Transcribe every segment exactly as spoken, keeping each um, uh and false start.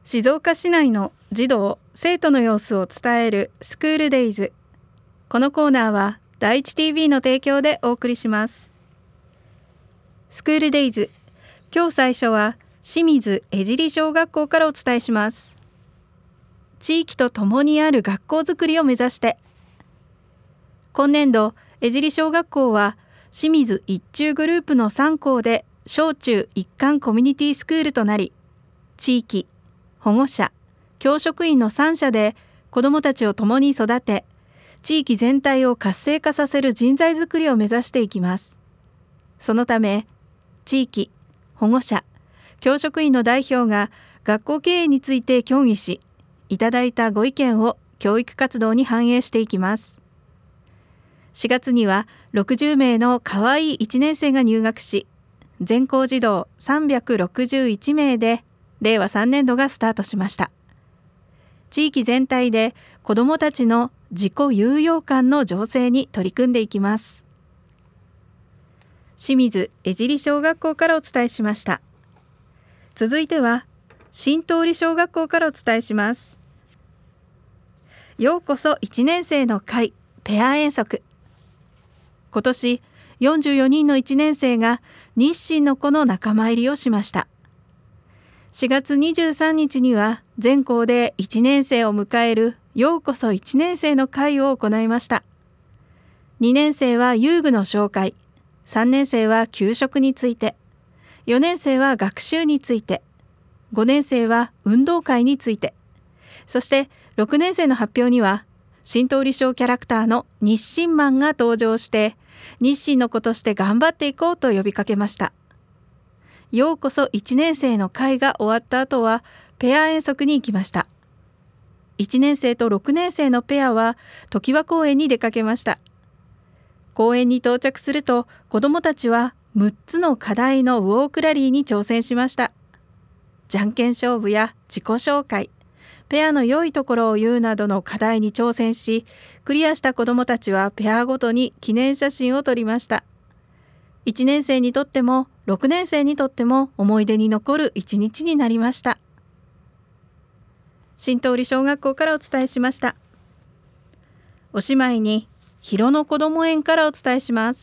静岡市内の児童・生徒の様子を伝えるスクールデイズ。このコーナーは第一 ティーブイ の提供でお送りします。スクールデイズ、今日最初は清水江尻小学校からお伝えします。地域とともにある学校づくりを目指して、今年度江尻小学校は清水一中グループのさん校で小中一貫コミュニティスクールとなり、地域、保護者、教職員のさん者で子どもたちを共に育て、地域全体を活性化させる人材づくりを目指していきます。そのため、地域、保護者、教職員の代表が学校経営について協議し、いただいたご意見を教育活動に反映していきます。しがつにはろくじゅうめいのかわいいいちねん生が入学し、全校児童さんびゃくろくじゅういちめいでれいわさんねんどがスタートしました。地域全体で子どもたちの自己有用感の醸成に取り組んでいきます。清水江尻小学校からお伝えしました。続いては新通り小学校からお伝えします。ようこそいちねん生の会ペア遠足。今年よんじゅうよにんのいちねん生が日清の子の仲間入りをしました。しがつにじゅうさんにちには全校でいちねん生を迎えるようこそいちねん生の会を行いました。にねん生は遊具の紹介、さんねん生は給食について、よねん生は学習について、ごねん生は運動会について、そしてろくねん生の発表には新通り小キャラクターの日清マンが登場して、日清の子として頑張っていこうと呼びかけました。ようこそいちねん生の会が終わった後はペア遠足に行きました。いちねん生とろくねん生のペアは常盤公園に出かけました。公園に到着すると子どもたちはむっつの課題のウォークラリーに挑戦しました。じゃんけん勝負や自己紹介、ペアの良いところを言うなどの課題に挑戦し、クリアした子どもたちはペアごとに記念写真を撮りました。いちねん生にとってもろくねん生にとっても思い出に残る一日になりました。新通り小学校からお伝えしました。おしまいに広野こども園からお伝えします。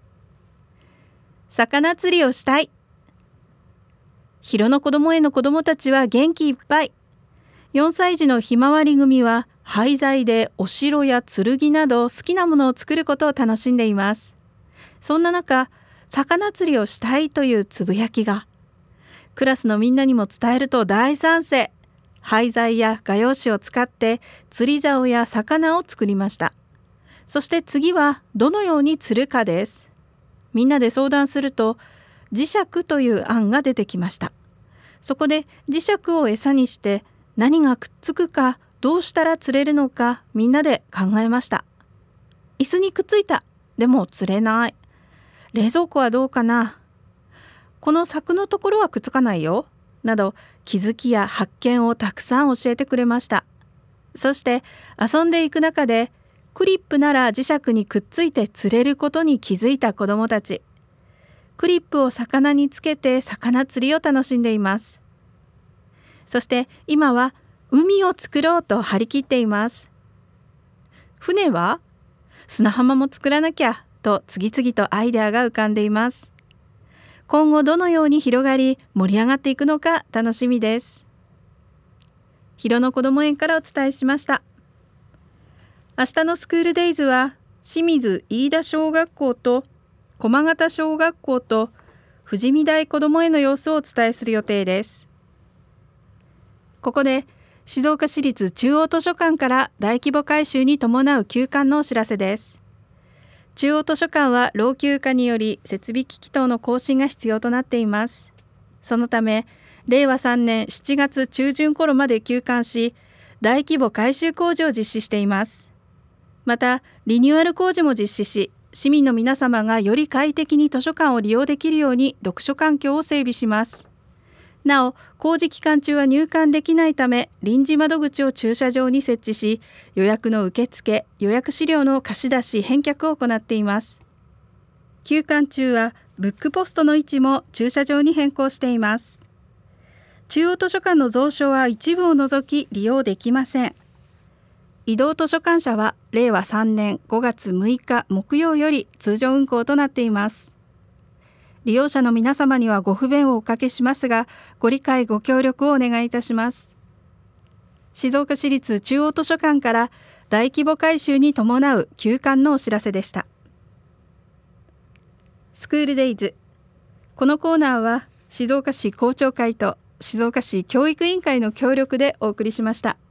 魚釣りをしたい。広野こども園の子どもたちは元気いっぱい。よんさい児のひまわり組は廃材でお城や剣など好きなものを作ることを楽しんでいます。そんな中、魚釣りをしたいというつぶやきが、クラスのみんなにも伝えると大賛成。廃材や画用紙を使って釣り竿や魚を作りました。そして次はどのように釣るかです。みんなで相談すると磁石という案が出てきました。そこで磁石を餌にして何がくっつくか、どうしたら釣れるのかみんなで考えました。椅子にくっついた。でも釣れない。冷蔵庫はどうかな。この柵のところはくっつかないよ。など気づきや発見をたくさん教えてくれました。そして遊んでいく中でクリップなら磁石にくっついて釣れることに気づいた子どもたち。クリップを魚につけて魚釣りを楽しんでいます。そして今は海を作ろうと張り切っています。船は砂浜も作らなきゃと次々とアイデアが浮かんでいます。今後どのように広がり盛り上がっていくのか楽しみです。広野こども園からお伝えしました。明日のスクールデイズは清水飯田小学校と駒形小学校と富士見台こども園の様子をお伝えする予定です。ここで静岡市立中央図書館から大規模改修に伴う休館のお知らせです。中央図書館は老朽化により設備機器等の更新が必要となっています。そのためれいわさんねんしちがつちゅうじゅん頃まで休館し、大規模改修工事を実施しています。またリニューアル工事も実施し、市民の皆様がより快適に図書館を利用できるように読書環境を整備します。なお、工事期間中は入館できないため、臨時窓口を駐車場に設置し、予約の受付、予約資料の貸し出し、返却を行っています。休館中はブックポストの位置も駐車場に変更しています。 中央図書館の蔵書は一部を除き利用できません。移動図書館車はれいわさんねんごがつむいか木曜より通常運行となっています。利用者の皆様にはご不便をおかけしますが、ご理解ご協力をお願いいたします。静岡市立中央図書館から大規模改修に伴う休館のお知らせでした。スクールデイズ。このコーナーは静岡市公聴会と静岡市教育委員会の協力でお送りしました。